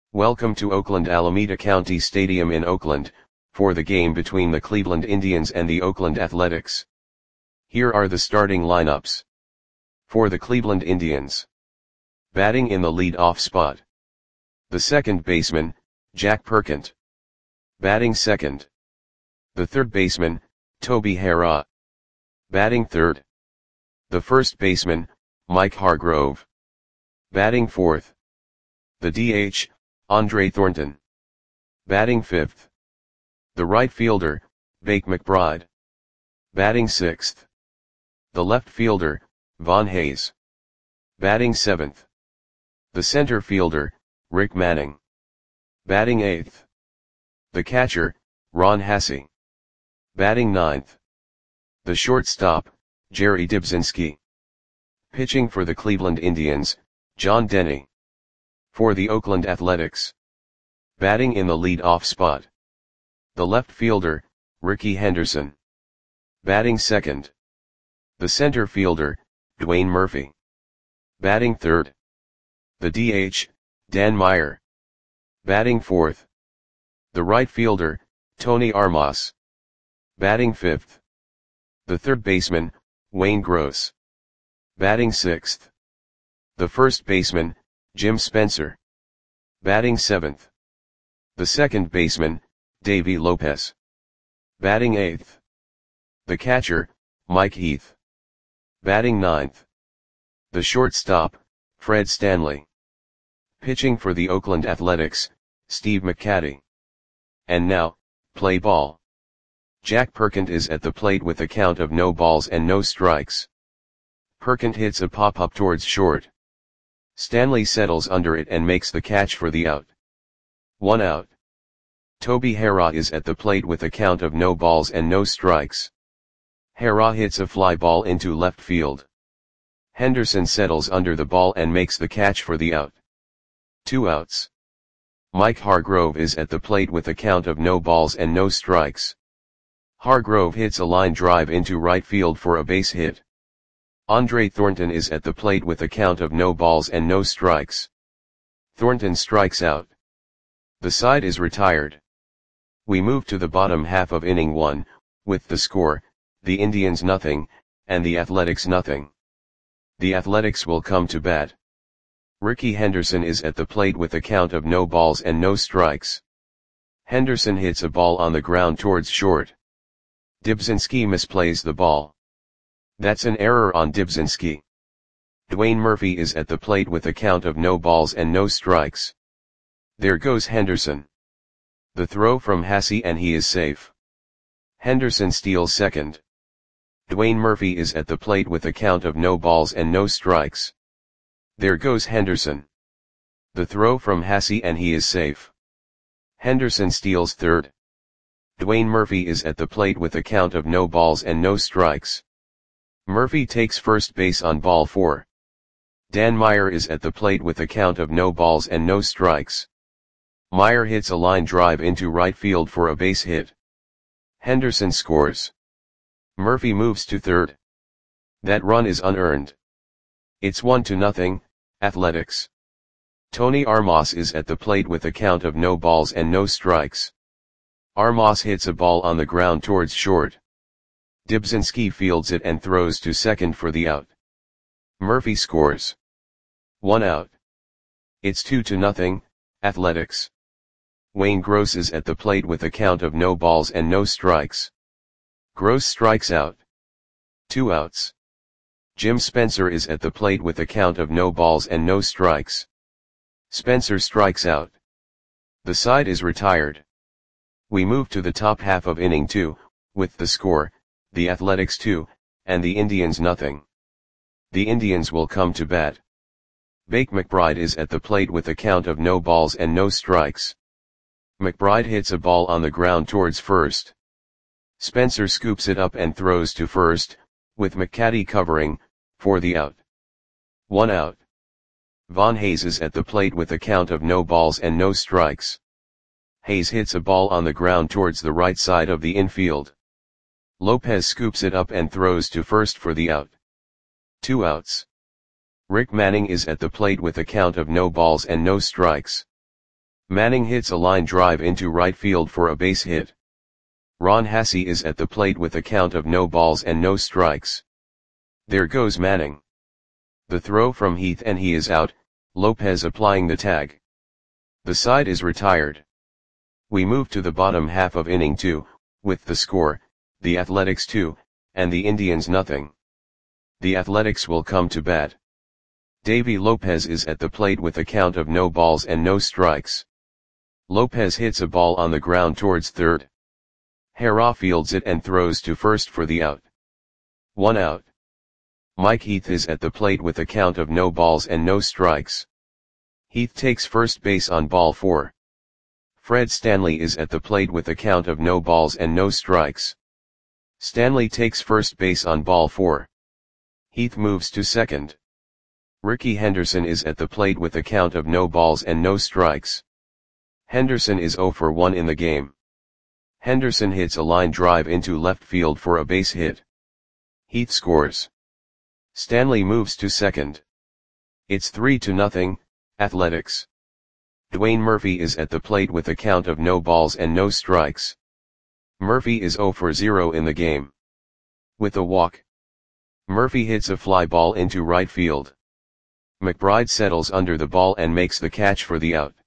Welcome to Oakland Alameda County Stadium in Oakland, for the game between the Cleveland Indians and the Oakland Athletics. Here are the starting lineups. For the Cleveland Indians. Batting in the lead-off spot. The second baseman, Jack Perkent. Batting second. The third baseman, Toby Harrah. Batting third. The first baseman, Mike Hargrove. Batting fourth. The DH, Andre Thornton. Batting fifth. The right fielder, Bake McBride. Batting sixth. The left fielder, Von Hayes. Batting seventh. The center fielder, Rick Manning. Batting eighth. The catcher, Ron Hassey. Batting ninth. The shortstop, Jerry Dybzinski. Pitching for the Cleveland Indians, John Denny. For the Oakland Athletics. Batting in the lead-off spot. The left fielder, Rickey Henderson. Batting second. The center fielder, Dwayne Murphy. Batting third. The DH, Dan Meyer. Batting fourth. The right fielder, Tony Armas. Batting fifth. The third baseman, Wayne Gross. Batting sixth. The first baseman, Jim Spencer. Batting seventh. The second baseman, Davey Lopez. Batting eighth. The catcher, Mike Heath. Batting ninth. The shortstop, Fred Stanley. Pitching for the Oakland Athletics, Steve McCatty. And now, play ball. Jack Perkent is at the plate with a count of no balls and no strikes. Perkent hits a pop-up towards short. Stanley settles under it and makes the catch for the out. 1 out. Toby Harrah is at the plate with a count of no balls and no strikes. Harrah hits a fly ball into left field. Henderson settles under the ball and makes the catch for the out. 2 outs. Mike Hargrove is at the plate with a count of no balls and no strikes. Hargrove hits a line drive into right field for a base hit. Andre Thornton is at the plate with a count of no balls and no strikes. Thornton strikes out. The side is retired. We move to the bottom half of inning 1, with the score, the Indians nothing, and the Athletics nothing. The Athletics will come to bat. Rickey Henderson is at the plate with a count of no balls and no strikes. Henderson hits a ball on the ground towards short. Dybzinski misplays the ball. That's an error on Dybzinski. Dwayne Murphy is at the plate with a count of no balls and no strikes. There goes Henderson. The throw from Hassey and he is safe. Henderson steals second. Dwayne Murphy is at the plate with a count of no balls and no strikes. There goes Henderson. The throw from Hassey and he is safe. Henderson steals third. Dwayne Murphy is at the plate with a count of no balls and no strikes. Murphy takes first base on ball 4. Dan Meyer is at the plate with a count of no balls and no strikes. Meyer hits a line drive into right field for a base hit. Henderson scores. Murphy moves to third. That run is unearned. It's 1-0, Athletics. Tony Armas is at the plate with a count of no balls and no strikes. Armas hits a ball on the ground towards short. Dybzinski fields it and throws to second for the out. Murphy scores. 1 out. It's 2-0, Athletics. Wayne Gross is at the plate with a count of no balls and no strikes. Gross strikes out. 2 outs. Jim Spencer is at the plate with a count of no balls and no strikes. Spencer strikes out. The side is retired. We move to the top half of inning 2, with the score, the Athletics 2, and the Indians nothing. The Indians will come to bat. Bake McBride is at the plate with a count of no balls and no strikes. McBride hits a ball on the ground towards first. Spencer scoops it up and throws to first, with McCatty covering, for the out. 1 out. Von Hayes is at the plate with a count of no balls and no strikes. Hayes hits a ball on the ground towards the right side of the infield. Lopez scoops it up and throws to first for the out. 2 outs. Rick Manning is at the plate with a count of no balls and no strikes. Manning hits a line drive into right field for a base hit. Ron Hassey is at the plate with a count of no balls and no strikes. There goes Manning. The throw from Heath and he is out, Lopez applying the tag. The side is retired. We move to the bottom half of inning 2, with the score, the Athletics 2, and the Indians nothing. The Athletics will come to bat. Davy Lopez is at the plate with a count of no balls and no strikes. Lopez hits a ball on the ground towards third. Hera fields it and throws to first for the out. 1 out. Mike Heath is at the plate with a count of no balls and no strikes. Heath takes first base on ball 4. Fred Stanley is at the plate with a count of no balls and no strikes. Stanley takes first base on ball 4. Heath moves to second. Ricky Henderson is at the plate with a count of no balls and no strikes. Henderson is 0 for 1 in the game. Henderson hits a line drive into left field for a base hit. Heath scores. Stanley moves to second. It's 3-0, Athletics. Dwayne Murphy is at the plate with a count of no balls and no strikes. Murphy is 0 for 0 in the game. With a walk. Murphy hits a fly ball into right field. McBride settles under the ball and makes the catch for the out.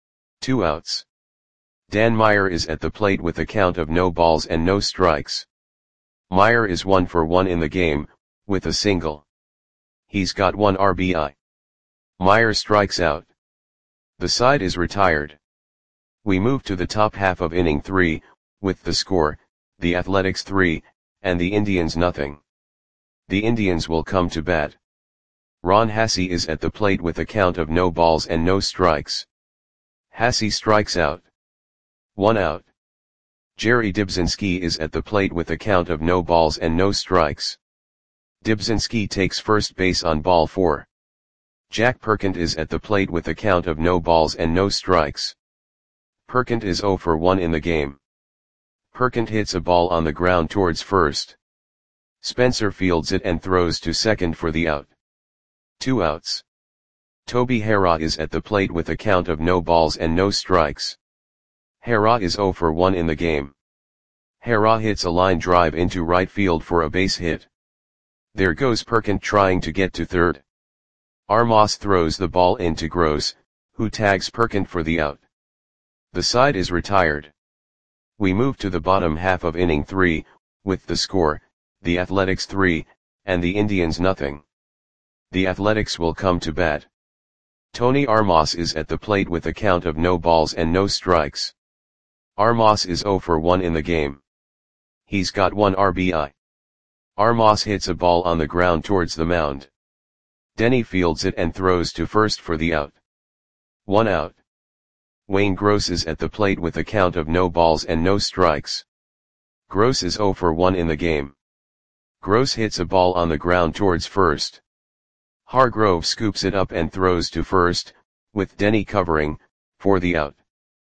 2 outs. Dan Meyer is at the plate with a count of no balls and no strikes. Meyer is 1 for 1 in the game, with a single. He's got 1 RBI. Meyer strikes out. The side is retired. We move to the top half of inning 3, with the score, the Athletics 3, and the Indians nothing. The Indians will come to bat. Ron Hassey is at the plate with a count of no balls and no strikes. Hassey strikes out. 1 out. Jerry Dibzinski is at the plate with a count of no balls and no strikes. Dibzinski takes first base on ball 4. Jack Perkins is at the plate with a count of no balls and no strikes. Perkins is 0 for 1 in the game. Perkins hits a ball on the ground towards first. Spencer fields it and throws to second for the out. 2 outs. Toby Hera is at the plate with a count of no balls and no strikes. Hera is 0 for 1 in the game. Hera hits a line drive into right field for a base hit. There goes Perkins trying to get to third. Armas throws the ball into Gross, who tags Perkins for the out. The side is retired. We move to the bottom half of inning 3, with the score, the Athletics 3, and the Indians nothing. The Athletics will come to bat. Tony Armas is at the plate with a count of no balls and no strikes. Armas is 0 for 1 in the game. He's got 1 RBI. Armas hits a ball on the ground towards the mound. Denny fields it and throws to first for the out. 1 out. Wayne Gross is at the plate with a count of no balls and no strikes. Gross is 0 for 1 in the game. Gross hits a ball on the ground towards first. Hargrove scoops it up and throws to first, with Denny covering, for the out.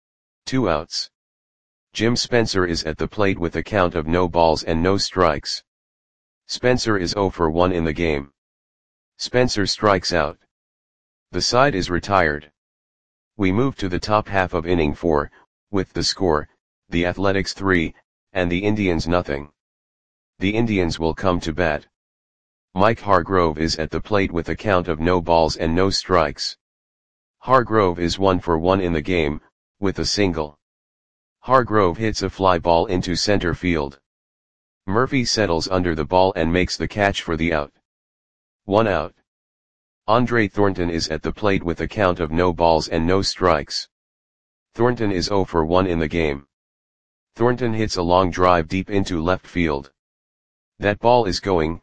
2 outs. Jim Spencer is at the plate with a count of no balls and no strikes. Spencer is 0 for 1 in the game. Spencer strikes out. The side is retired. We move to the top half of inning 4, with the score, the Athletics 3, and the Indians nothing. The Indians will come to bat. Mike Hargrove is at the plate with a count of no balls and no strikes. Hargrove is 1 for 1 in the game, with a single. Hargrove hits a fly ball into center field. Murphy settles under the ball and makes the catch for the out. 1 out. Andre Thornton is at the plate with a count of no balls and no strikes. Thornton is 0 for 1 in the game. Thornton hits a long drive deep into left field. That ball is gone.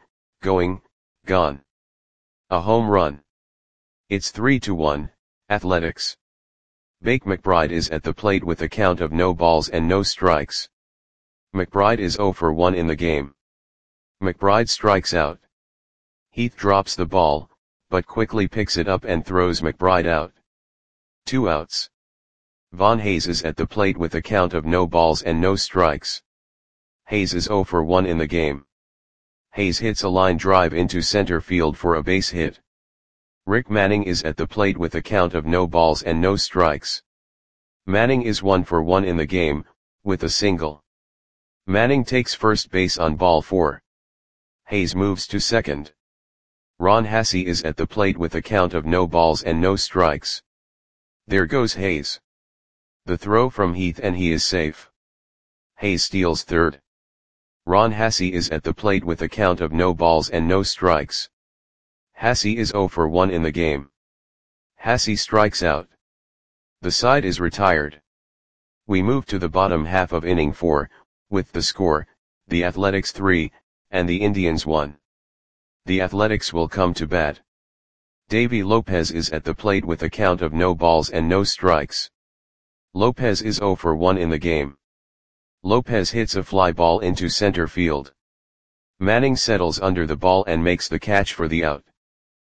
A home run. It's 3-1, Athletics. Bake McBride is at the plate with a count of no balls and no strikes. McBride is 0 for 1 in the game. McBride strikes out. Heath drops the ball, but quickly picks it up and throws McBride out. 2 outs. Von Hayes is at the plate with a count of no balls and no strikes. Hayes is 0 for 1 in the game. Hayes hits a line drive into center field for a base hit. Rick Manning is at the plate with a count of no balls and no strikes. Manning is 1 for 1 in the game, with a single. Manning takes first base on ball 4. Hayes moves to second. Ron Hassey is at the plate with a count of no balls and no strikes. There goes Hayes. The throw from Heath and he is safe. Hayes steals third. Ron Hassey is at the plate with a count of no balls and no strikes. Hassey is 0 for 1 in the game. Hassey strikes out. The side is retired. We move to the bottom half of inning 4, with the score, the Athletics 3, and the Indians 1. The Athletics will come to bat. Davy Lopez is at the plate with a count of no balls and no strikes. Lopez is 0 for 1 in the game. Lopez hits a fly ball into center field. Manning settles under the ball and makes the catch for the out.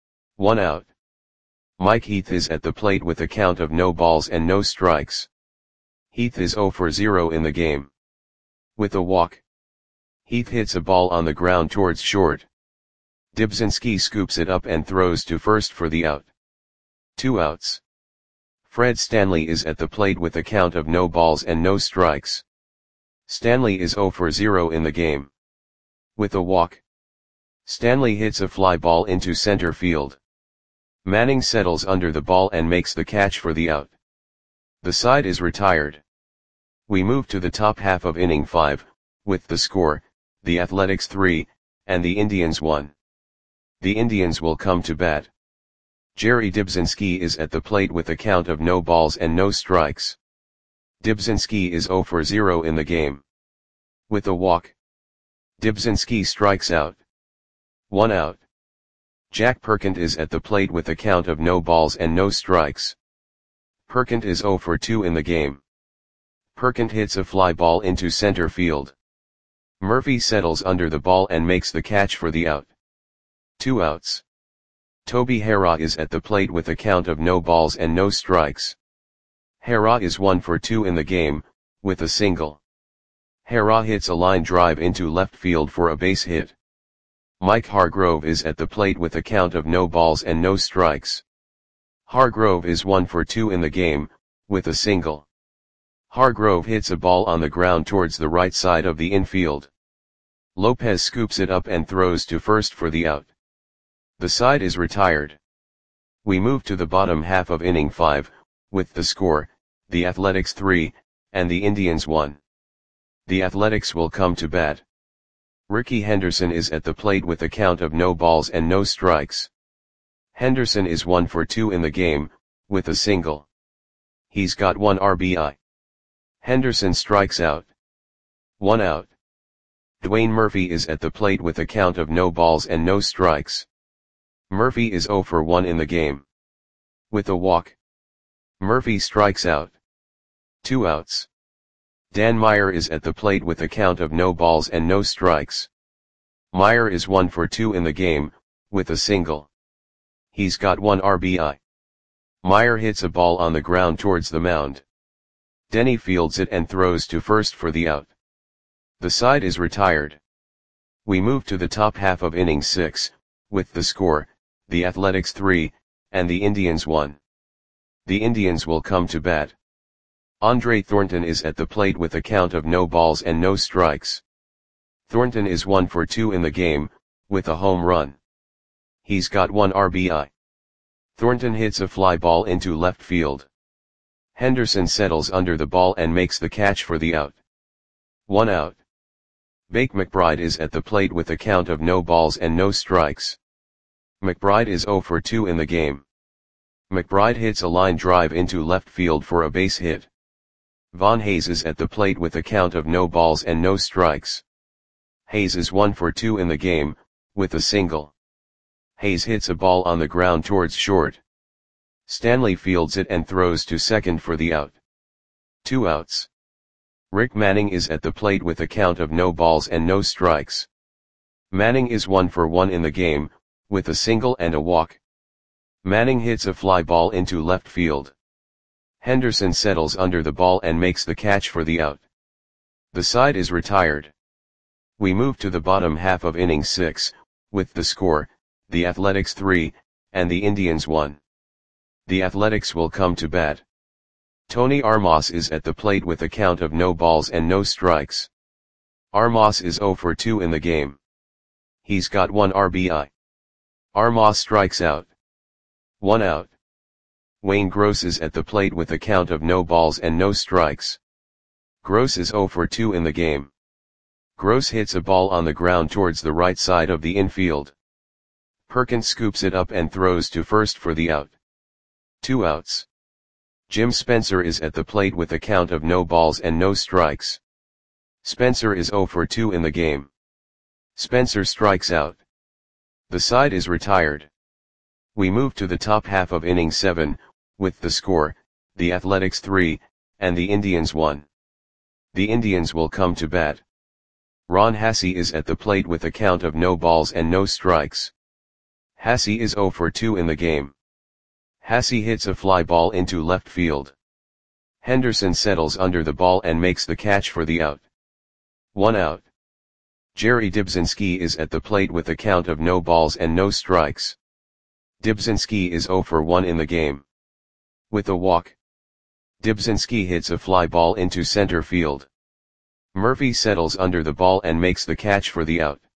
1 out. Mike Heath is at the plate with a count of no balls and no strikes. Heath is 0 for 0 in the game. With a walk. Heath hits a ball on the ground towards short. Dibzinski scoops it up and throws to first for the out. 2 outs. Fred Stanley is at the plate with a count of no balls and no strikes. Stanley is 0 for 0 in the game. With a walk. Stanley hits a fly ball into center field. Manning settles under the ball and makes the catch for the out. The side is retired. We move to the top half of inning 5, with the score, the Athletics 3, and the Indians 1. The Indians will come to bat. Jerry Dibzinski is at the plate with a count of no balls and no strikes. Dibzinski is 0 for 0 in the game. With a walk. Dibzinski strikes out. 1 out. Jack Perkins is at the plate with a count of no balls and no strikes. Perkins is 0 for 2 in the game. Perkins hits a fly ball into center field. Murphy settles under the ball and makes the catch for the out. 2 outs. Toby Harrah is at the plate with a count of no balls and no strikes. Harrah is 1 for 2 in the game, with a single. Harrah hits a line drive into left field for a base hit. Mike Hargrove is at the plate with a count of no balls and no strikes. Hargrove is 1 for 2 in the game, with a single. Hargrove hits a ball on the ground towards the right side of the infield. Lopez scoops it up and throws to first for the out. The side is retired. We move to the bottom half of inning 5, with the score, the Athletics 3, and the Indians 1. The Athletics will come to bat. Ricky Henderson is at the plate with a count of no balls and no strikes. Henderson is 1 for 2 in the game, with a single. He's got 1 RBI. Henderson strikes out. 1 out. Dwayne Murphy is at the plate with a count of no balls and no strikes. Murphy is 0 for 1 in the game. With a walk. Murphy strikes out. 2 outs. Dan Meyer is at the plate with a count of no balls and no strikes. Meyer is 1 for 2 in the game, with a single. He's got 1 RBI. Meyer hits a ball on the ground towards the mound. Denny fields it and throws to first for the out. The side is retired. We move to the top half of inning 6, with the score, the Athletics 3, and the Indians 1. The Indians will come to bat. Andre Thornton is at the plate with a count of no balls and no strikes. Thornton is 1 for 2 in the game, with a home run. He's got 1 RBI. Thornton hits a fly ball into left field. Henderson settles under the ball and makes the catch for the out. 1 out. Bake McBride is at the plate with a count of no balls and no strikes. McBride is 0 for 2 in the game. McBride hits a line drive into left field for a base hit. Von Hayes is at the plate with a count of no balls and no strikes. Hayes is 1 for 2 in the game, with a single. Hayes hits a ball on the ground towards short. Stanley fields it and throws to second for the out. 2 outs. Rick Manning is at the plate with a count of no balls and no strikes. Manning is 1 for 1 in the game, with a single and a walk. Manning hits a fly ball into left field. Henderson settles under the ball and makes the catch for the out. The side is retired. We move to the bottom half of inning 6, with the score, the Athletics 3, and the Indians 1. The Athletics will come to bat. Tony Armas is at the plate with a count of no balls and no strikes. Armas is 0 for 2 in the game. He's got 1 RBI. Armas strikes out. 1 out. Wayne Gross is at the plate with a count of no balls and no strikes. Gross is 0 for 2 in the game. Gross hits a ball on the ground towards the right side of the infield. Perkins scoops it up and throws to first for the out. 2 outs. Jim Spencer is at the plate with a count of no balls and no strikes. Spencer is 0 for 2 in the game. Spencer strikes out. The side is retired. We move to the top half of inning 7, with the score, the Athletics 3, and the Indians 1. The Indians will come to bat. Ron Hassey is at the plate with a count of no balls and no strikes. Hassey is 0 for 2 in the game. Hassey hits a fly ball into left field. Henderson settles under the ball and makes the catch for the out. 1 out. Jerry Dybzinski is at the plate with a count of no balls and no strikes. Dybzinski is 0 for 1 in the game. With a walk, Dybzinski hits a fly ball into center field. Murphy settles under the ball and makes the catch for the out.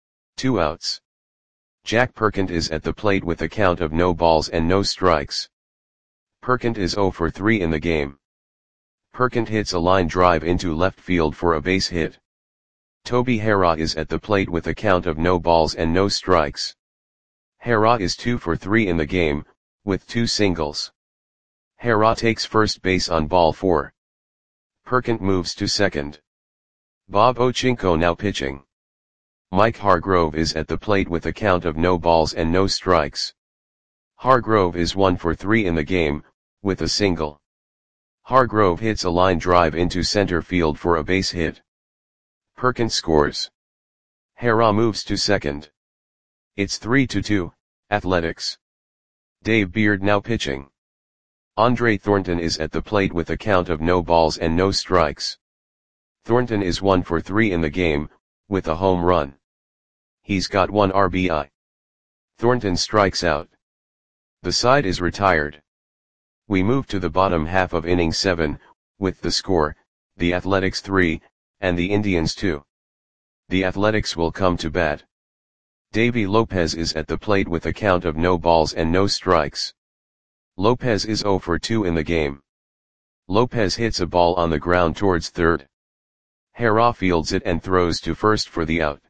2 outs. Jack Perkins is at the plate with a count of no balls and no strikes. Perkins is 0 for 3 in the game. Perkins hits a line drive into left field for a base hit. Toby Harrah is at the plate with a count of no balls and no strikes. Harrah is 2 for 3 in the game, with 2 singles. Harrah takes first base on ball 4. Perkins moves to second. Bob Ochinko now pitching. Mike Hargrove is at the plate with a count of no balls and no strikes. Hargrove is 1 for 3 in the game, with a single. Hargrove hits a line drive into center field for a base hit. Perkins scores. Harrah moves to second. It's 3-2, Athletics. Dave Beard now pitching. Andre Thornton is at the plate with a count of no balls and no strikes. Thornton is 1 for 3 in the game, with a home run. He's got 1 RBI. Thornton strikes out. The side is retired. We move to the bottom half of inning 7, with the score, the Athletics 3, and the Indians 2. The Athletics will come to bat. Davy Lopez is at the plate with a count of no balls and no strikes. Lopez is 0 for 2 in the game. Lopez hits a ball on the ground towards third. Harrah fields it and throws to first for the out.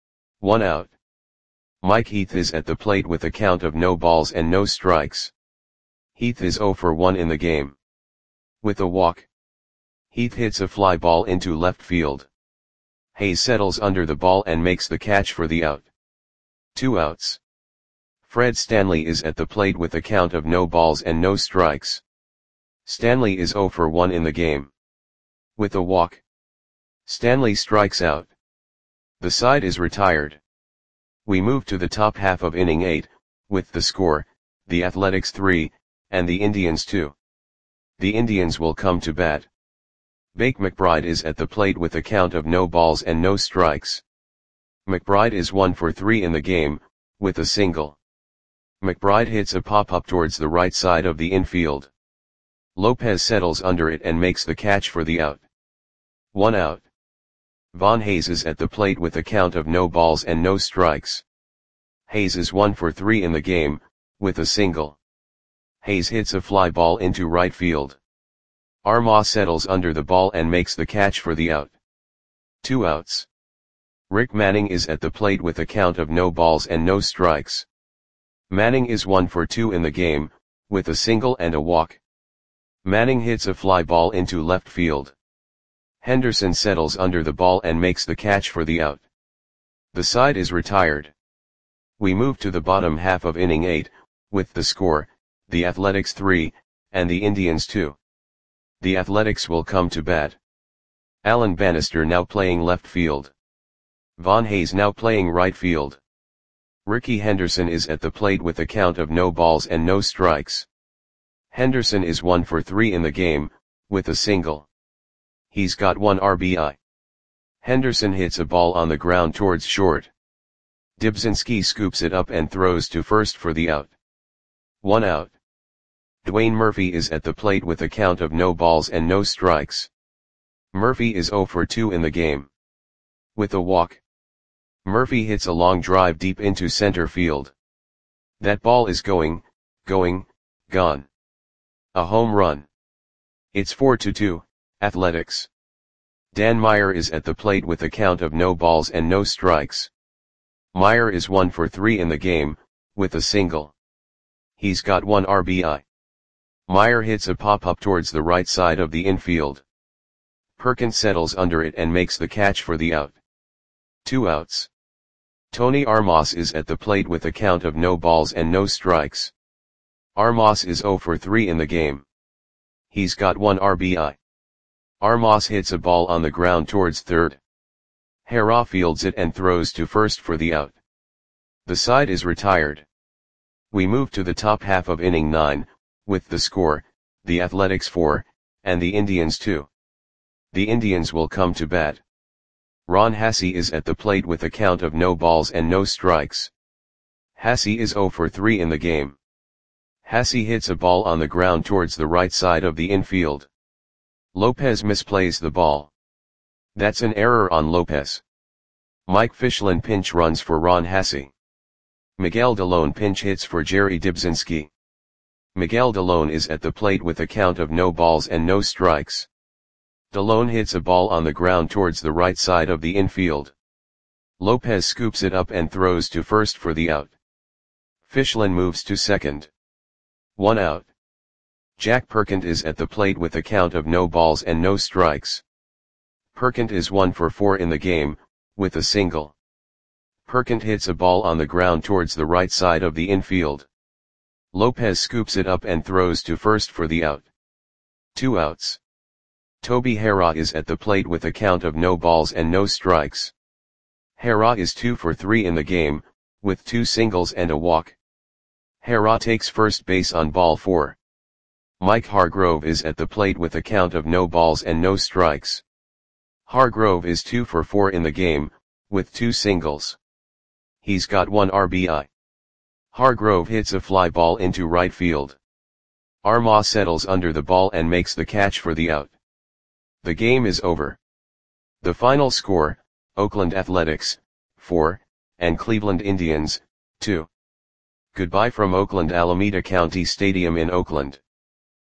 1 out. Mike Heath is at the plate with a count of no balls and no strikes. Heath is 0 for 1 in the game. With a walk, Heath hits a fly ball into left field. Hayes settles under the ball and makes the catch for the out. 2 outs. Fred Stanley is at the plate with a count of no balls and no strikes. Stanley is 0 for 1 in the game. With a walk, Stanley strikes out. The side is retired. We move to the top half of inning 8, with the score, the Athletics 3, and the Indians 2. The Indians will come to bat. Bake McBride is at the plate with a count of no balls and no strikes. McBride is 1 for 3 in the game, with a single. McBride hits a pop-up towards the right side of the infield. Lopez settles under it and makes the catch for the out. 1 out. Von Hayes is at the plate with a count of no balls and no strikes. Hayes is 1 for 3 in the game, with a single. Hayes hits a fly ball into right field. Armas settles under the ball and makes the catch for the out. 2 outs. Rick Manning is at the plate with a count of no balls and no strikes. Manning is 1 for 2 in the game, with a single and a walk. Manning hits a fly ball into left field. Henderson settles under the ball and makes the catch for the out. The side is retired. We move to the bottom half of inning 8, with the score, the Athletics 3, and the Indians 2. The Athletics will come to bat. Alan Bannister now playing left field. Von Hayes now playing right field. Ricky Henderson is at the plate with a count of no balls and no strikes. Henderson is 1 for 3 in the game, with a single. He's got 1 RBI. Henderson hits a ball on the ground towards short. Dybzinski scoops it up and throws to first for the out. 1 out. Dwayne Murphy is at the plate with a count of no balls and no strikes. Murphy is 0 for 2 in the game. With a walk. Murphy hits a long drive deep into center field. That ball is gone. A home run. It's 4-2, Athletics. Dan Meyer is at the plate with a count of no balls and no strikes. Meyer is 1 for 3 in the game, with a single. He's got 1 RBI. Meyer hits a pop-up towards the right side of the infield. Perkins settles under it and makes the catch for the out. 2 outs. Tony Armas is at the plate with a count of no balls and no strikes. Armas is 0 for 3 in the game. He's got 1 RBI. Armas hits a ball on the ground towards third. Hera fields it and throws to first for the out. The side is retired. We move to the top half of inning 9, with the score, the Athletics 4, and the Indians 2. The Indians will come to bat. Ron Hassey is at the plate with a count of no balls and no strikes. Hassey is 0 for 3 in the game. Hassey hits a ball on the ground towards the right side of the infield. Lopez misplays the ball. That's an error on Lopez. Mike Fischlin pinch runs for Ron Hassey. Miguel Delone pinch hits for Jerry Dybzinski. Miguel Delone is at the plate with a count of no balls and no strikes. Delone hits a ball on the ground towards the right side of the infield. Lopez scoops it up and throws to first for the out. Fischlin moves to second. 1 out. Jack Perkins is at the plate with a count of no balls and no strikes. Perkins is 1 for 4 in the game, with a single. Perkins hits a ball on the ground towards the right side of the infield. Lopez scoops it up and throws to first for the out. 2 outs. Toby Hera is at the plate with a count of no balls and no strikes. Hera is 2 for 3 in the game, with 2 singles and a walk. Hera takes first base on ball 4. Mike Hargrove is at the plate with a count of no balls and no strikes. Hargrove is 2 for 4 in the game, with 2 singles. He's got 1 RBI. Hargrove hits a fly ball into right field. Armas settles under the ball and makes the catch for the out. The game is over. The final score, Oakland Athletics, 4, and Cleveland Indians, 2. Goodbye from Oakland Alameda County Stadium in Oakland.